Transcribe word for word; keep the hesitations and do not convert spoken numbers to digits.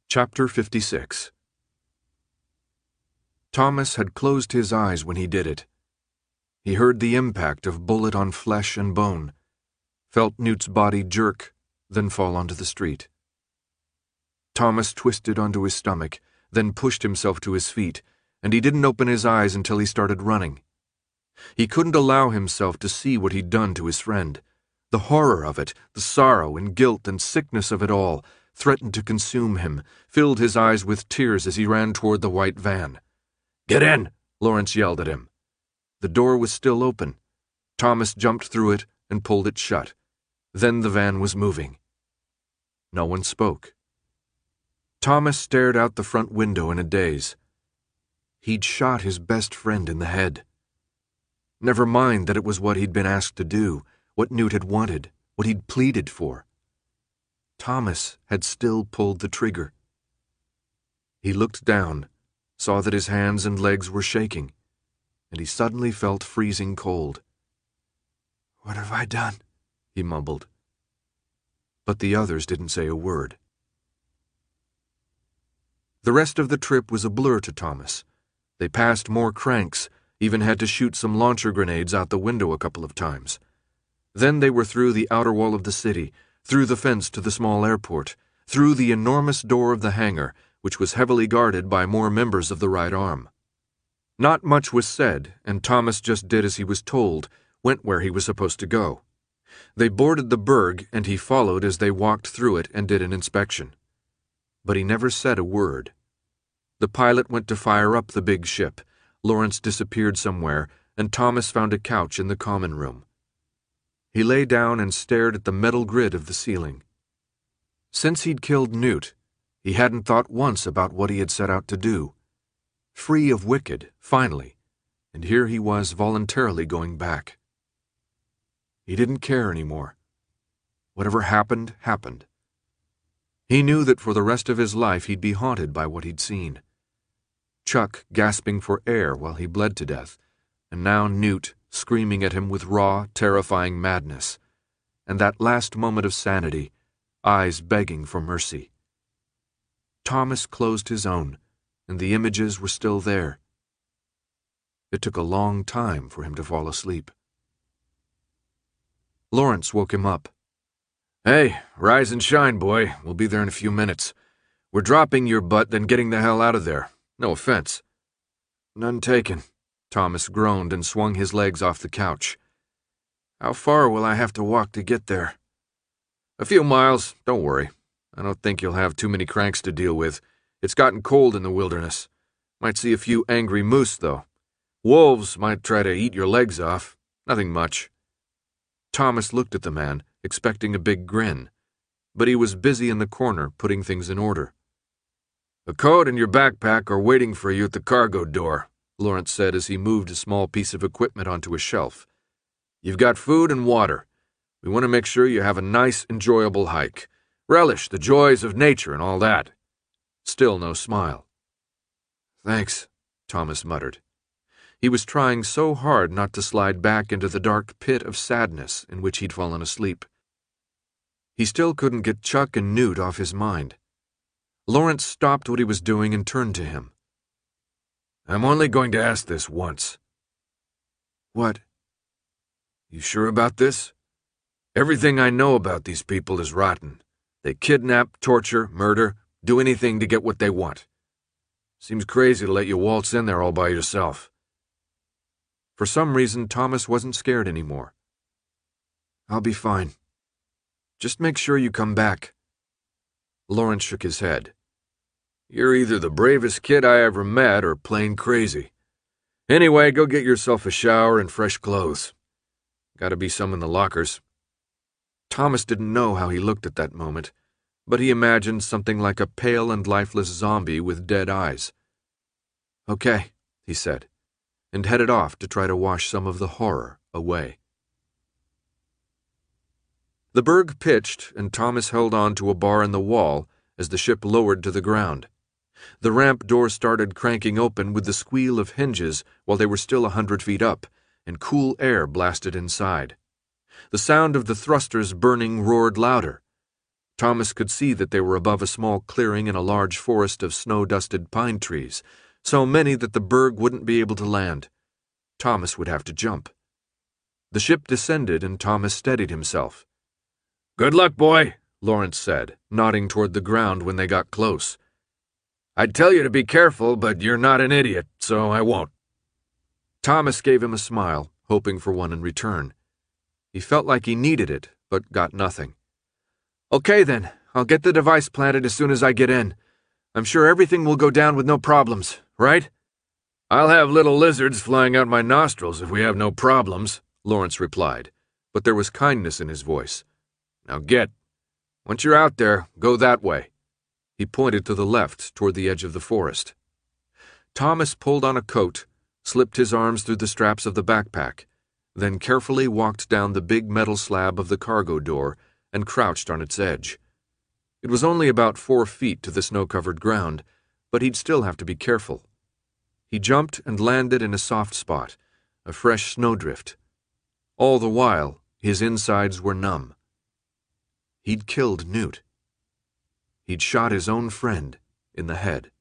Chapter fifty-six. Thomas had closed his eyes when he did it. He heard the impact of bullet on flesh and bone, felt Newt's body jerk, then fall onto the street. Thomas twisted onto his stomach, then pushed himself to his feet, and he didn't open his eyes until he started running. He couldn't allow himself to see what he'd done to his friend. The horror of it, the sorrow and guilt and sickness of it all, threatened to consume him, filled his eyes with tears as he ran toward the white van. "Get in!" Lawrence yelled at him. The door was still open. Thomas jumped through it and pulled it shut. Then the van was moving. No one spoke. Thomas stared out the front window in a daze. He'd shot his best friend in the head. Never mind that it was what he'd been asked to do, what Newt had wanted, what he'd pleaded for. Thomas had still pulled the trigger. He looked down, saw that his hands and legs were shaking, and he suddenly felt freezing cold. "What have I done?" he mumbled. But the others didn't say a word. The rest of the trip was a blur to Thomas. They passed more cranks, even had to shoot some launcher grenades out the window a couple of times. Then they were through the outer wall of the city, through the fence to the small airport, through the enormous door of the hangar, which was heavily guarded by more members of the Right Arm. Not much was said, and Thomas just did as he was told, went where he was supposed to go. They boarded the Berg, and he followed as they walked through it and did an inspection. But he never said a word. The pilot went to fire up the big ship. Lawrence disappeared somewhere, and Thomas found a couch in the common room. He lay down and stared at the metal grid of the ceiling. Since he'd killed Newt, he hadn't thought once about what he had set out to do. Free of Wicked, finally, and here he was voluntarily going back. He didn't care anymore. Whatever happened, happened. He knew that for the rest of his life he'd be haunted by what he'd seen. Chuck gasping for air while he bled to death, and now Newt screaming at him with raw, terrifying madness, and that last moment of sanity, eyes begging for mercy. Thomas closed his own, and the images were still there. It took a long time for him to fall asleep. Lawrence woke him up. "Hey, rise and shine, boy. We'll be there in a few minutes. We're dropping your butt, then getting the hell out of there. No offense." "None taken." Thomas groaned and swung his legs off the couch. "How far will I have to walk to get there?" "A few miles. Don't worry. I don't think you'll have too many cranks to deal with. It's gotten cold in the wilderness. Might see a few angry moose, though. Wolves might try to eat your legs off. Nothing much." Thomas looked at the man, expecting a big grin, but he was busy in the corner putting things in order. "A coat and your backpack are waiting for you at the cargo door," Lawrence said as he moved a small piece of equipment onto a shelf. "You've got food and water. We want to make sure you have a nice, enjoyable hike. Relish the joys of nature and all that." Still no smile. "Thanks," Thomas muttered. He was trying so hard not to slide back into the dark pit of sadness in which he'd fallen asleep. He still couldn't get Chuck and Newt off his mind. Lawrence stopped what he was doing and turned to him. "I'm only going to ask this once." "What?" "You sure about this? Everything I know about these people is rotten. They kidnap, torture, murder, do anything to get what they want. Seems crazy to let you waltz in there all by yourself." For some reason, Thomas wasn't scared anymore. "I'll be fine. Just make sure you come back." Lawrence shook his head. "You're either the bravest kid I ever met or plain crazy. Anyway, go get yourself a shower and fresh clothes. Gotta be some in the lockers." Thomas didn't know how he looked at that moment, but he imagined something like a pale and lifeless zombie with dead eyes. "Okay," he said, and headed off to try to wash some of the horror away. The Berg pitched, and Thomas held on to a bar in the wall as the ship lowered to the ground. The ramp door started cranking open with the squeal of hinges while they were still a hundred feet up, and cool air blasted inside. The sound of the thrusters burning roared louder. Thomas could see that they were above a small clearing in a large forest of snow-dusted pine trees, so many that the Berg wouldn't be able to land. Thomas would have to jump. The ship descended and Thomas steadied himself. "Good luck, boy," Lawrence said, nodding toward the ground when they got close. "I'd tell you to be careful, but you're not an idiot, so I won't." Thomas gave him a smile, hoping for one in return. He felt like he needed it, but got nothing. "Okay then, I'll get the device planted as soon as I get in. I'm sure everything will go down with no problems, right?" "I'll have little lizards flying out my nostrils if we have no problems," Lawrence replied, but there was kindness in his voice. "Now get. Once you're out there, go that way." He pointed to the left, toward the edge of the forest. Thomas pulled on a coat, slipped his arms through the straps of the backpack, then carefully walked down the big metal slab of the cargo door and crouched on its edge. It was only about four feet to the snow-covered ground, but he'd still have to be careful. He jumped and landed in a soft spot, a fresh snowdrift. All the while, his insides were numb. He'd killed Newt. He'd shot his own friend in the head.